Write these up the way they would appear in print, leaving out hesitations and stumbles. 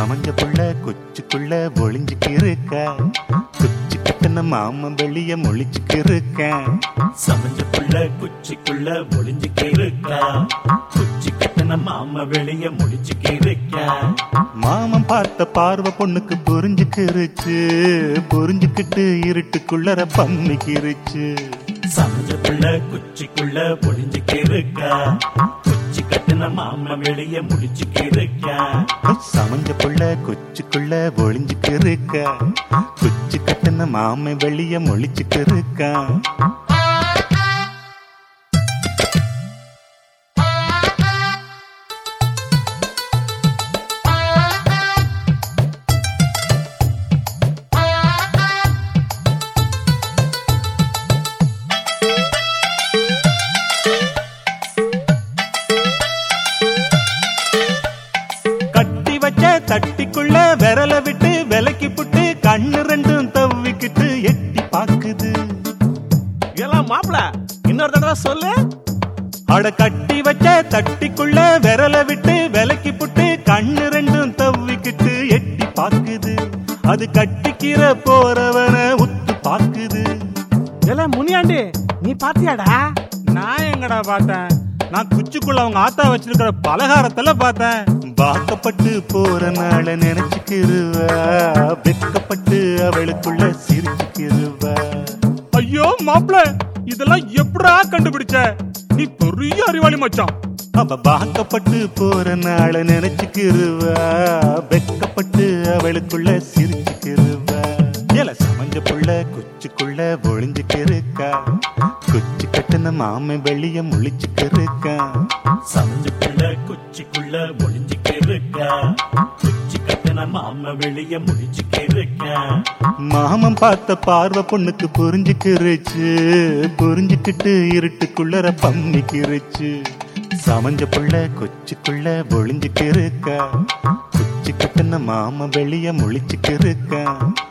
சமஞ்ச புள்ள குச்சிக்குள்ள ஒளிஞ்சுக்கு இருக்க, குச்சி கட்டின மாமன் வெளிய மொழிச்சுக்கு இருக்க. சமஞ்ச புள்ள குச்சிக்குள்ள ஒளிஞ்சுக்கு இருக்க, குச்சி கட்டின மாம வெளிய முடிச்சுக்கு இருக்க. மாமன் பார்த்த பார்வை பொண்ணுக்கு புரிஞ்சுக்கிருச்சு, புரிஞ்சுக்கிட்டு இருட்டுக்குள்ளர பம்மிக்கிருச்சு. சமஞ்ச புள்ள குச்சிக்குள்ள ஒளிஞ்சுக்கு இருக்க, குச்சி கட்டின மாம வெளிய முடிச்சுக்கு இருக்க. சமஞ்ச புள்ள குச்சிக்குள்ள ஒளிஞ்சுக்கு இருக்க, குச்சி கட்டின மாமன் வெளிய மொழிச்சுக்கு இருக்க. தட்டிக்குள்ள விரல விட்டு விலக்கி புட்டு கண்ணு ரெண்டும் தவிக்கிட்டு எட்டி பாக்குது. எல்லாம் மாப்பிள இன்னொரு தடவை சொல்லு. அட கட்டி வச்ச தட்டிக்குள்ள விரல விட்டு விலக்கி புட்டு கண்ணு ரெண்டும் தவிக்கிட்டு எட்டி பாக்குது. அது கட்டிக்கிற போறவன உத்து பாக்குது. எல்லாம் முனியாண்டி நீ பாத்தியாடா? நான் எங்கடா பார்த்தேன்? நான் குச்சிக்குள்ள அவங்க ஆத்தா வச்சிருக்கிற பலகாரத்துல பார்த்தேன். வாக்கப்பட்டு போற நாள நினைச்சுக்கிருவா, வெக்கப்பட்டு அவளுக்குள்ள சிரிச்சுக்கிருவா. ஐயோ மாப்பிள, இதெல்லாம் எப்படா கண்டுபிடிச்ச? நீ பெரிய அறிவாளி மச்சான். அவ வாக்கப்பட்டு போற நாள நினைச்சுக்கிருவா, வெக்கப்பட்டு அவளுக்குள்ள சிரிச்சுக்கிருவா. எல சமஞ்ச புள்ள குச்சிக்குள்ள ஒளிஞ்சுக்கிருக்கா, குச்சி கட்டின மாமன் வெளிய முழிச்சுக்கிருக்கா. சமஞ்ச புள்ள குச்சிக்குள்ள ஒளிஞ்சுக்கு இருக்க, குச்சி கட்டின மாம வெளிய முடிச்சுக்கு இருக்க. மாமன் பார்த்த பார்வை பொண்ணுக்கு புரிஞ்சுக்கிருச்சு, புரிஞ்சுக்கிட்டு இருட்டுக்குள்ளர பம்மிக்கிருச்சு. சமஞ்ச புள்ள குச்சிக்குள்ள ஒளிஞ்சுக்கிருக்கா, குச்சி கட்டின மாமன் வெளிய முழிச்சுக்கிருக்கா.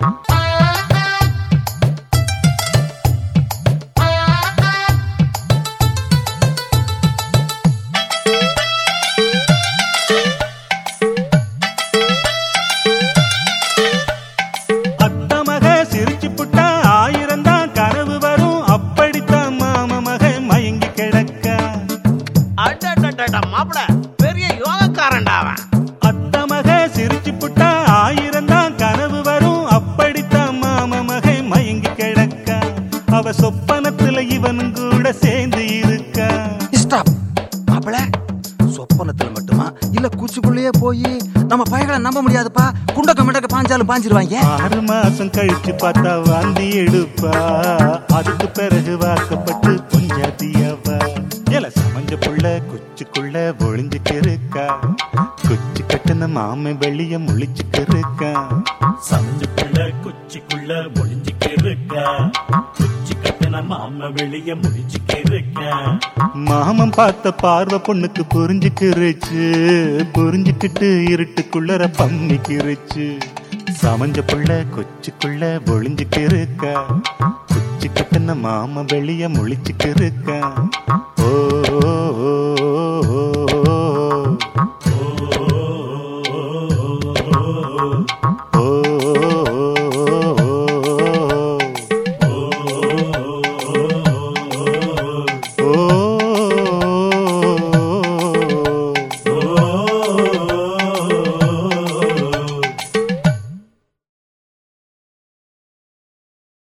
மாப்பிள பெரிய யோகக்காரன்டா அவன். அத்த மக சிரிச்சு புட்டா 1000 தான் கனவு வரும், அப்படித்தான் மாம மகை மயங்கி கிடக்க. அவ சொப்பனத்துல இவனும் கூட சேர்ந்து இருக்கா. மாப்பிள சொப்பனத்துல மட்டுமா இல்ல குச்சிக்குள்ளேயே போய் நம்ம பையகளை நம்ப முடியாதுப்பா. குண்டக்க மிண்டக்க பாஞ்சாலும் பாஞ்சிருவாங்க. 6 மாசம் கழிச்சு பார்த்தா வாந்தி எடுப்பா, அதுக்கு பிறகு வாக்கப்பட்டு கொஞ்சாதியாவா. எல சமஞ்ச புள்ள குச்சிக்குள்ள ஒளிஞ்சுக்கு இருக்கா, குச்சி கட்டின மாமன் வெளிய முழிச்சுக்கு இருக்கா. சமஞ்ச புள்ள குச்சிக்குள்ள ஒளிஞ்சுக்கு இருக்க, குச்சி கட்டின மாம வெளிய முடிச்சுக்கு இருக்க. மாமன் பார்த்த பார்வை பொண்ணுக்கு புரிஞ்சுக்கிருச்சு, புரிஞ்சுக்கிட்டு இருட்டுக்குள்ளர பம்மிக்கிருச்சு. சமஞ்ச புள்ள குச்சிக்குள்ள ஒளிஞ்சுக்கு இருக்கா, குச்சி கட்டின மாமன் வெளிய முழிச்சுக்கு இருக்கா.